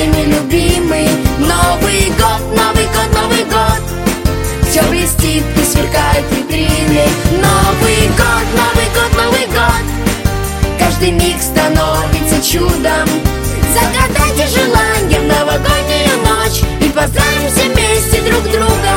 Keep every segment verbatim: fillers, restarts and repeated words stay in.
всеми любимый. Новый год, Новый год, Новый год. Все блестит и сверкает витрины. Новый год, Новый год, Новый год. Каждый миг становится чудом. Загадайте желание в новогоднюю ночь и поздравим все вместе друг друга.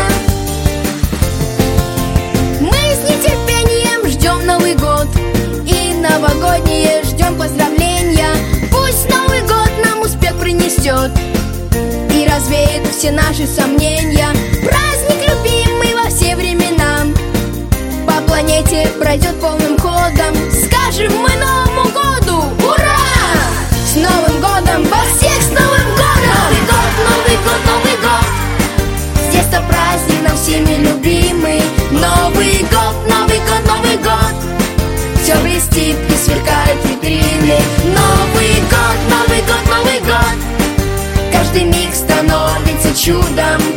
Мы с нетерпением ждем Новый год и новогодние ждем поздравления. Пусть Новый год нам успех принесет и развеет все наши сомнения. Праздник любимый во все времена по планете пройдет полным ходом. Скажем мы Новому году ура! С Новым годом! Во всех с Новым годом! Новый год, Новый год, Новый год. С детства праздник нам всеми любимый. Новый год, Новый год, Новый год. Все блестит и сверкает витрины. Новый год, Новый год, Новый год. Каждый миг становится чудом.